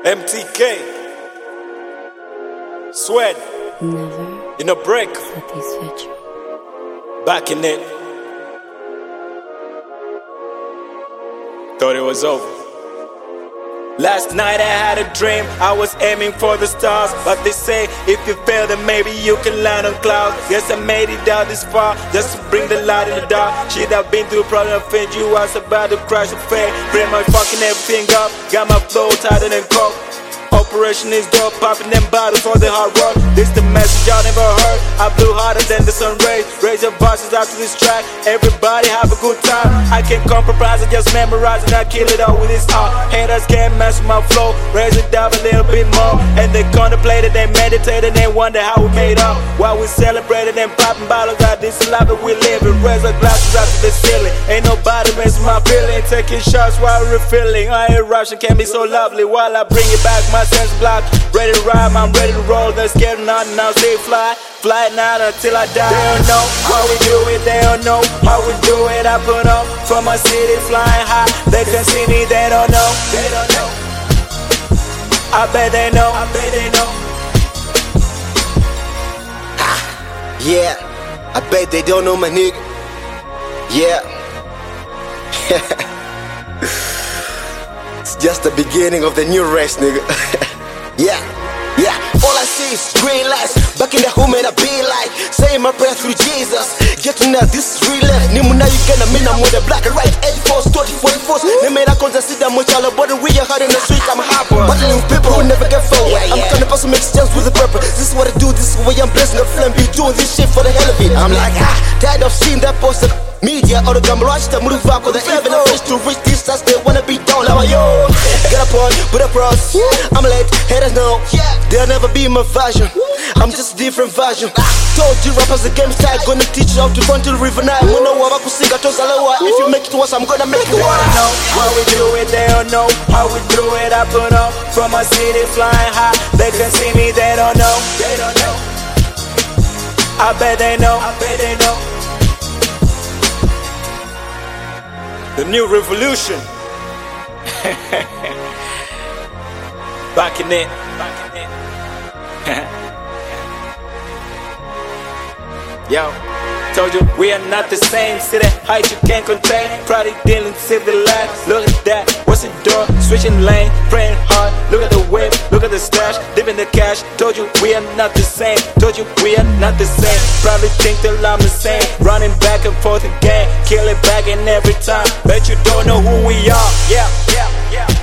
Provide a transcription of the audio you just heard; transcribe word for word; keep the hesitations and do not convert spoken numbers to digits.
M T K, Sweat, Never in a break, satisfecho. back in it. Thought it was over. Last night I had a dream, I was aiming for the stars. But they say if you fail then maybe you can land on clouds. Guess I made it out this far, just to bring the light in the dark. Shit, I've been through problem, faith you was about to crash and fail. Bring my fucking everything up, got my flow tighter than coke. Operation is dope, popping them bottles for the hard work. This the message y'all never heard. I blew harder than the sun rays. Raise your voices out to this track. Everybody have a good time. I can't compromise, I just memorize and I kill it all with this art. Haters can't mess with my flow. Raise it down a little bit more. And they contemplated, they meditated, they wonder how we made up. While we celebrated and popping bottles out this life that we living. Raise our glasses out to the ceiling. Ain't nobody messing my feeling. Taking shots while refilling. Our eruption can be so lovely while I bring it back. My sense block, ready to ride, I'm ready to roll. They're scared of nothing, now stay fly. Fly now until I die. They don't know how we do it, they don't know how we do it. I put up from my city flying high. They can see me, they don't know. They don't know. I bet they know. I bet they know. Yeah, I bet they don't know my nigga. Yeah. It's just the beginning of the new race, nigga. Yeah, yeah. All I see is green lights. Back in the home and I be like saying my prayer through Jesus. Get to know this is real life. Nimuna you gonna mean I'm with the black and white eighty-fours, thirty, forty-fours. They made a consider much all about it. We are hard in the street, I'm hard. Battling with people who never get forward. I'm the kind of person who makes sense with a purpose. This is what I do, this is why I'm blessing the flame. Be doing this shit for the hell of it. I'm like, ah, tired of seeing that poster. Media or the gamrage to move up, cause they even a fish to reach this as they wanna be down. Like, yo, get up on, put a cross. I'm late, haters know, they'll never be my version. I'm just a different version. Told you rappers the game style, gonna teach you how to run to the river now. Wanna walk up, sing a toast, if you make it worse, I'm gonna make it They worse. don't know how we do it, they don't know how we do it. I put up from my city flying high. They can see me, they don't know. They don't know. I bet they know. I bet they know. The new revolution. Back in it. Back in it. Yo, told you we are not the same. See that height you can't contain. Probably dealing civilized. Look at that, what's it doing? Switching lane, praying hard. Look at the whip, look at the stash, living the cash. Told you we are not the same. Told you we are not the same. Probably think that I'm the same. Running back and forth again, kill it back and every time. Bet you don't know who we are. Yeah, yeah, yeah.